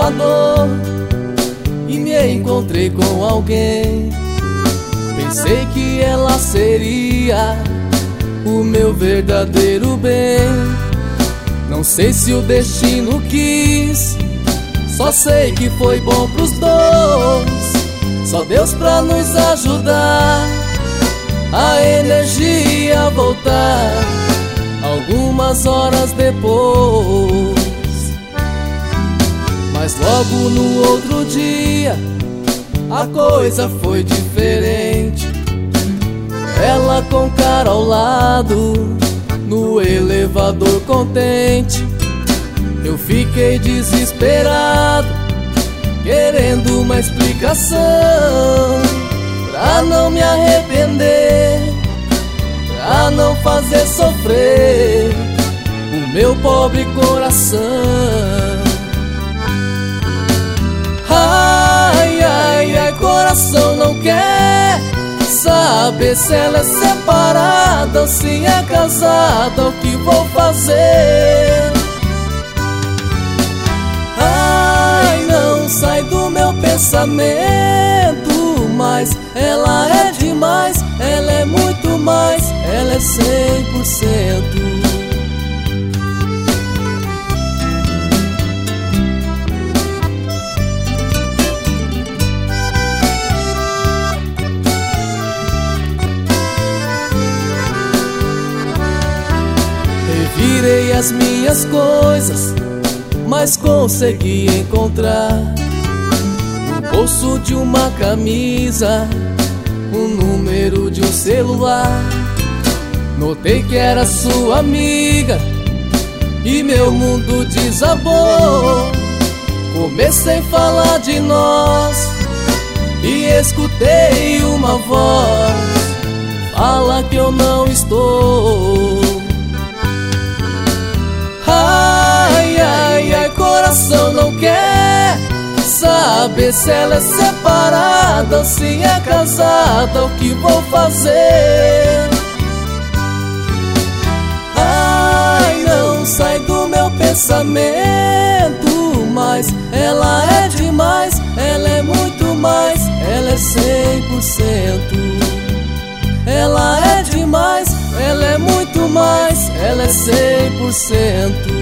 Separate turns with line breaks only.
elevador e me encontrei com alguém. Pensei que ela seria o meu verdadeiro bem. Não sei se o destino quis, só sei que foi bom pros dois. Só Deus pra nos ajudar a energia voltar algumas horas depois. Mas logo no outro dia a coisa foi diferente. Ela com cara ao lado, no elevador contente. Eu fiquei desesperado, querendo uma explicação, pra não me arrepender, pra não fazer sofrer o meu pobre coração. Ai, ai, ai, coração não quer saber se ela é separada ou se é casada. O que vou fazer? Ai, não sai do meu pensamento, mas ela é demais, ela é muito mais, ela é 100%. Revirei as minhas coisas, mas consegui encontrar no bolso de uma camisa o número de um celular. Notei que era sua amiga e meu mundo desabou. Comecei a falar de nós e escutei uma voz: fala que eu não estou. Ai, ai, ai, coração não quer saber se ela é separada ou se é casada. O que vou fazer? Ai, não sai do meu pensamento, mas ela é demais, ela é muito mais, ela é 100%. Ela é demais, ela é muito mais, ela é 100%.